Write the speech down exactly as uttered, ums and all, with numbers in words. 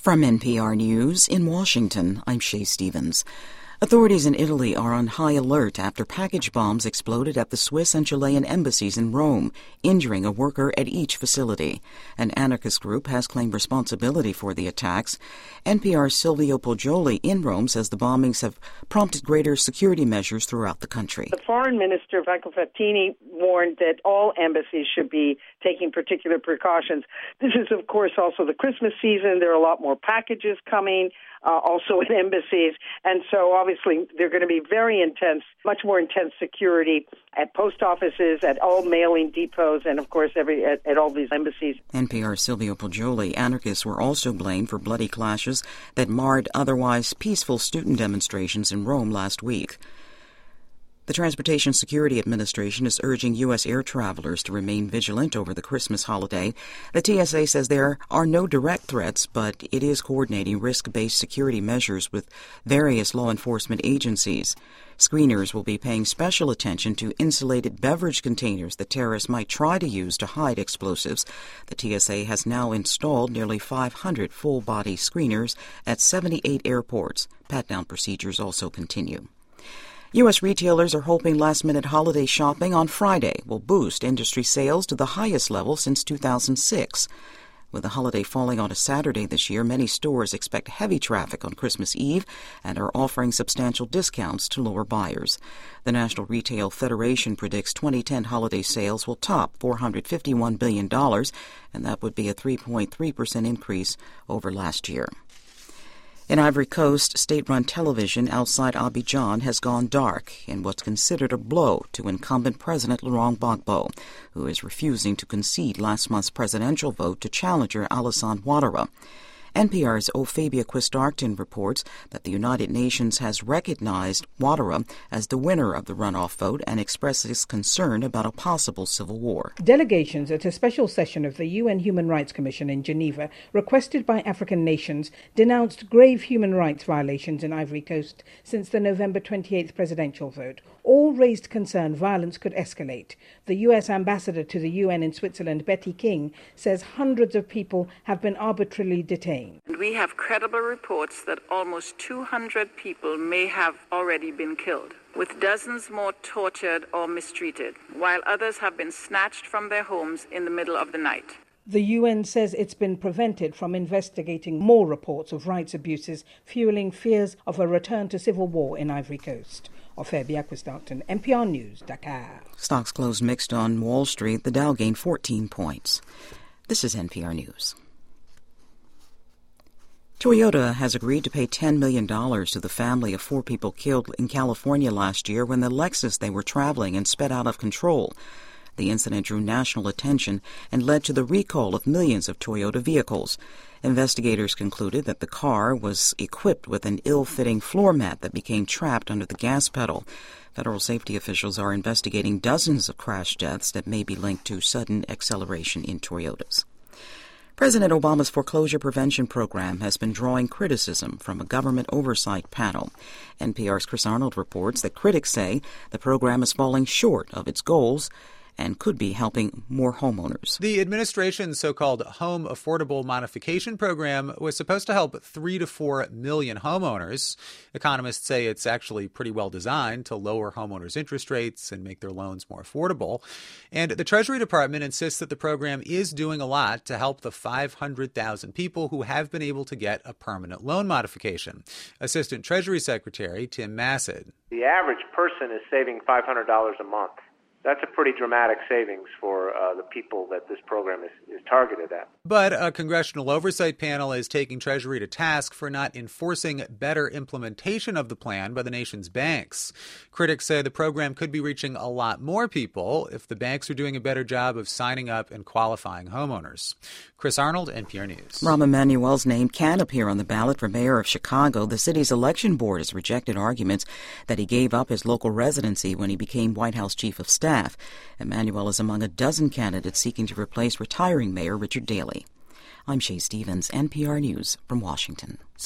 From N P R News in Washington, I'm Shay Stevens. Authorities in Italy are on high alert after package bombs exploded at the Swiss and Chilean embassies in Rome, injuring a worker at each facility. An anarchist group has claimed responsibility for the attacks. N P R's Silvio Poggioli in Rome says the bombings have prompted greater security measures throughout the country. The foreign minister, Michael Frattini, warned that all embassies should be taking particular precautions. This is, of course, also the Christmas season. There are a lot more packages coming. Uh, also in embassies, and so obviously they're going to be very intense, much more intense security at post offices, at all mailing depots, and of course every at, at all these embassies. N P R's Silvio Poggioli. Anarchists were also blamed for bloody clashes that marred otherwise peaceful student demonstrations in Rome last week. The Transportation Security Administration is urging U S air travelers to remain vigilant over the Christmas holiday. The T S A says there are no direct threats, but it is coordinating risk-based security measures with various law enforcement agencies. Screeners will be paying special attention to insulated beverage containers that terrorists might try to use to hide explosives. The T S A has now installed nearly five hundred full-body screeners at seventy-eight airports. Pat-down procedures also continue. U S retailers are hoping last-minute holiday shopping on Friday will boost industry sales to the highest level since two thousand six. With the holiday falling on a Saturday this year, many stores expect heavy traffic on Christmas Eve and are offering substantial discounts to lower buyers. The National Retail Federation predicts twenty ten holiday sales will top four hundred fifty-one billion dollars, and that would be a three point three percent increase over last year. In Ivory Coast, state-run television outside Abidjan has gone dark in what's considered a blow to incumbent President Laurent Gbagbo, who is refusing to concede last month's presidential vote to challenger Alassane Ouattara. N P R's Ophebia Quist-Arcton reports that the United Nations has recognized Ouattara as the winner of the runoff vote and expresses concern about a possible civil war. Delegations at a special session of the U N Human Rights Commission in Geneva, requested by African nations, denounced grave human rights violations in Ivory Coast since the November twenty-eighth presidential vote. All raised concern violence could escalate. The U S ambassador to the U N in Switzerland, Betty King, says hundreds of people have been arbitrarily detained. We have credible reports that almost two hundred people may have already been killed, with dozens more tortured or mistreated, while others have been snatched from their homes in the middle of the night. The U N says it's been prevented from investigating more reports of rights abuses, fueling fears of a return to civil war in Ivory Coast. Ophebia Quist-Arcton, N P R News, Dakar. Stocks closed mixed on Wall Street. The Dow gained fourteen points. This is N P R News. Toyota has agreed to pay ten million dollars to the family of four people killed in California last year when the Lexus they were traveling in sped out of control. The incident drew national attention and led to the recall of millions of Toyota vehicles. Investigators concluded that the car was equipped with an ill-fitting floor mat that became trapped under the gas pedal. Federal safety officials are investigating dozens of crash deaths that may be linked to sudden acceleration in Toyotas. President Obama's foreclosure prevention program has been drawing criticism from a government oversight panel. N P R's Chris Arnold reports that critics say the program is falling short of its goals and could be helping more homeowners. The administration's so-called Home Affordable Modification Program was supposed to help three to four million homeowners. Economists say it's actually pretty well designed to lower homeowners' interest rates and make their loans more affordable. And the Treasury Department insists that the program is doing a lot to help the five hundred thousand people who have been able to get a permanent loan modification. Assistant Treasury Secretary Tim Massad. The average person is saving five hundred dollars a month. That's a pretty dramatic savings for uh, the people that this program is, is targeted at. But a congressional oversight panel is taking Treasury to task for not enforcing better implementation of the plan by the nation's banks. Critics say the program could be reaching a lot more people if the banks are doing a better job of signing up and qualifying homeowners. Chris Arnold, N P R News. Rahm Emanuel's name can appear on the ballot for mayor of Chicago. The city's election board has rejected arguments that he gave up his local residency when he became White House chief of staff. Emanuel is among a dozen candidates seeking to replace retiring Mayor Richard Daley. I'm Shay Stevens, N P R News from Washington.